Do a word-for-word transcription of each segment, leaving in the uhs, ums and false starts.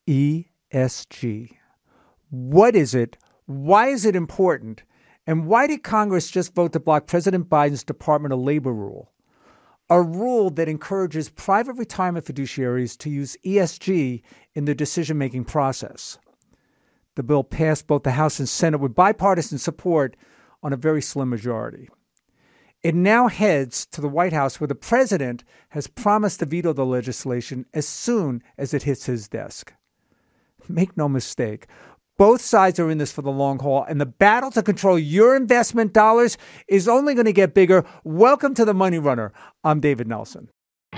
E S G. What is it? Why is it important? And why did Congress just vote to block President Biden's Department of Labor rule? A rule that encourages private retirement fiduciaries to use E S G in the decision-making process. The bill passed both the House and Senate with bipartisan support on a very slim majority. It now heads to the White House, where the president has promised to veto the legislation as soon as it hits his desk. Make no mistake, both sides are in this for the long haul, and the battle to control your investment dollars is only going to get bigger. Welcome to the Money Runner. I'm David Nelson.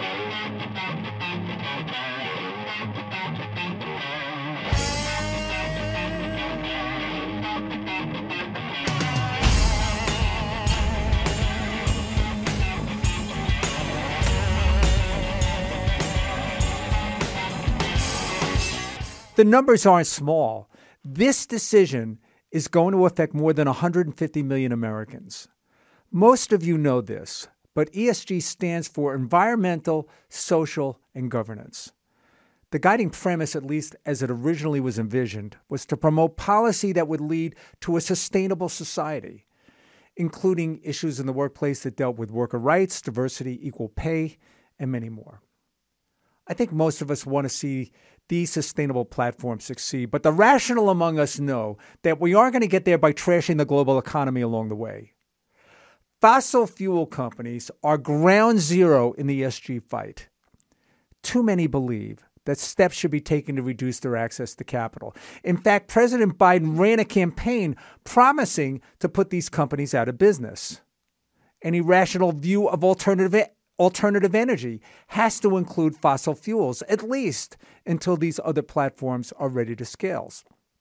The numbers aren't small. This decision is going to affect more than one hundred fifty million Americans. Most of you know this, but E S G stands for environmental, social, and governance. The guiding premise, at least as it originally was envisioned, was to promote policy that would lead to a sustainable society, including issues in the workplace that dealt with worker rights, diversity, equal pay, and many more. I think most of us want to see these sustainable platforms succeed, but the rational among us know that we aren't going to get there by trashing the global economy along the way. Fossil fuel companies are ground zero in the E S G fight. Too many believe that steps should be taken to reduce their access to capital. In fact, President Biden ran a campaign promising to put these companies out of business. Any rational view of alternative Alternative energy has to include fossil fuels, at least until these other platforms are ready to scale.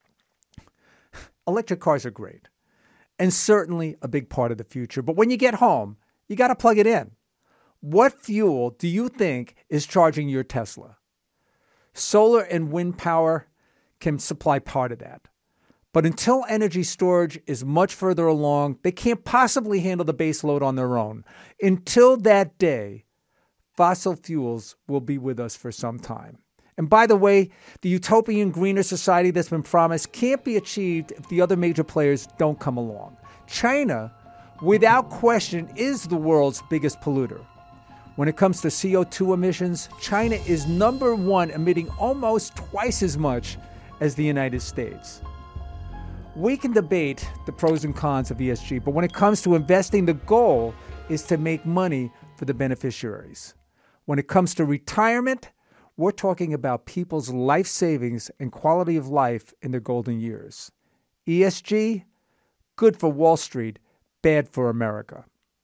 Electric cars are great and certainly a big part of the future. But when you get home, you got to plug it in. What fuel do you think is charging your Tesla? Solar and wind power can supply part of that. But until energy storage is much further along, they can't possibly handle the base load on their own. Until that day, fossil fuels will be with us for some time. And by the way, the utopian greener society that's been promised can't be achieved if the other major players don't come along. China, without question, is the world's biggest polluter. When it comes to C O two emissions, China is number one, emitting almost twice as much as the United States. We can debate the pros and cons of E S G, but when it comes to investing, the goal is to make money for the beneficiaries. When it comes to retirement, we're talking about people's life savings and quality of life in their golden years. E S G, good for Wall Street, bad for America.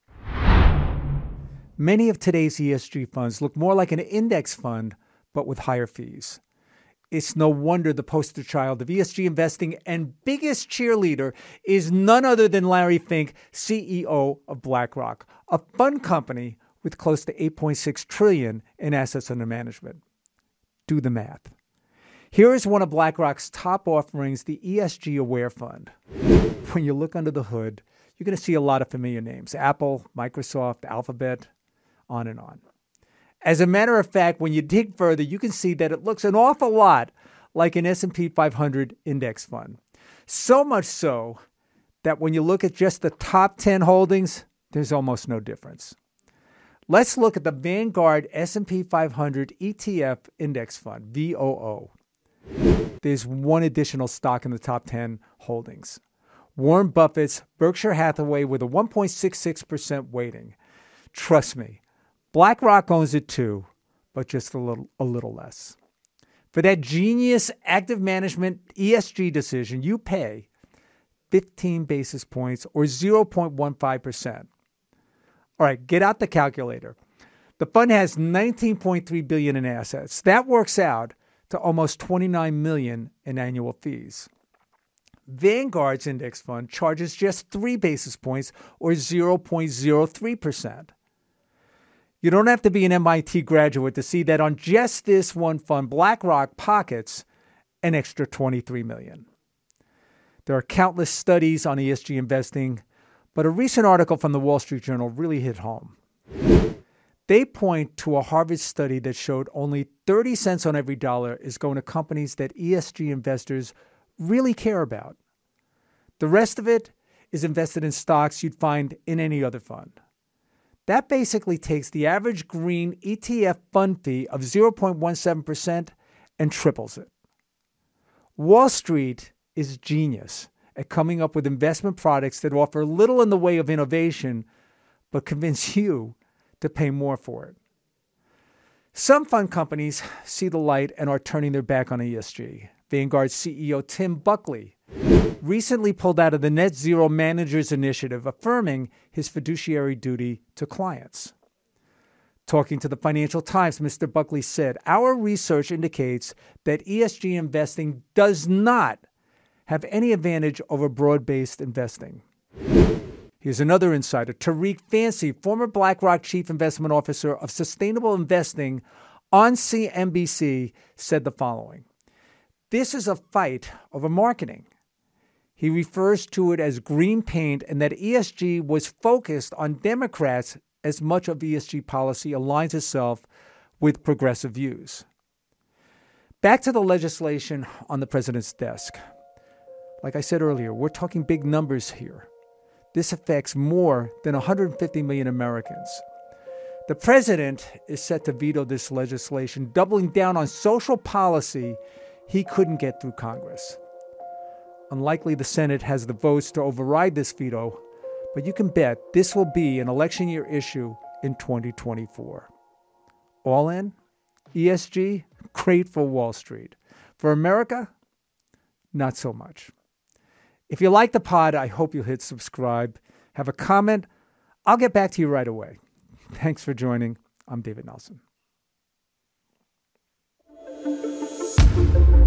Many of today's E S G funds look more like an index fund, but with higher fees. It's no wonder the poster child of E S G investing and biggest cheerleader is none other than Larry Fink, C E O of BlackRock, a fund company with close to eight point six trillion dollars in assets under management. Do the math. Here is one of BlackRock's top offerings, the E S G Aware Fund. When you look under the hood, you're going to see a lot of familiar names: Apple, Microsoft, Alphabet, on and on. As a matter of fact, when you dig further, you can see that it looks an awful lot like an S and P five hundred index fund. So much so that when you look at just the top ten holdings, there's almost no difference. Let's look at the Vanguard S and P five hundred E T F Index Fund, V O O. There's one additional stock in the top ten holdings: Warren Buffett's Berkshire Hathaway with a one point six six percent weighting. Trust me, BlackRock owns it too, but just a little, a little less. For that genius active management E S G decision, you pay fifteen basis points or zero point one five percent. All right, get out the calculator. The fund has nineteen point three billion dollars in assets. That works out to almost twenty-nine million dollars in annual fees. Vanguard's index fund charges just three basis points or zero point zero three percent. You don't have to be an M I T graduate to see that on just this one fund, BlackRock pockets an extra twenty-three million dollars. There are countless studies on E S G investing, but a recent article from the Wall Street Journal really hit home. They point to a Harvard study that showed only thirty cents on every dollar is going to companies that E S G investors really care about. The rest of it is invested in stocks you'd find in any other fund. That basically takes the average green E T F fund fee of zero point one seven percent and triples it. Wall Street is genius at coming up with investment products that offer little in the way of innovation, but convince you to pay more for it. Some fund companies see the light and are turning their back on E S G. Vanguard C E O Tim Buckley recently pulled out of the Net Zero Managers Initiative, affirming his fiduciary duty to clients. Talking to the Financial Times, Mister Buckley said, "Our research indicates that E S G investing does not have any advantage over broad-based investing." Here's another insider, Tariq Fancy, former BlackRock Chief Investment Officer of Sustainable Investing on C N B C, said the following: "This is a fight over marketing." He refers to it as green paint and that E S G was focused on Democrats as much of E S G policy aligns itself with progressive views. Back to the legislation on the president's desk. Like I said earlier, we're talking big numbers here. This affects more than one hundred fifty million Americans. The president is set to veto this legislation, doubling down on social policy he couldn't get through Congress. Unlikely the Senate has the votes to override this veto, but you can bet this will be an election year issue in twenty twenty-four. All in, E S G, great for Wall Street. For America, not so much. If you like the pod, I hope you'll hit subscribe. Have a comment. I'll get back to you right away. Thanks for joining. I'm David Nelson.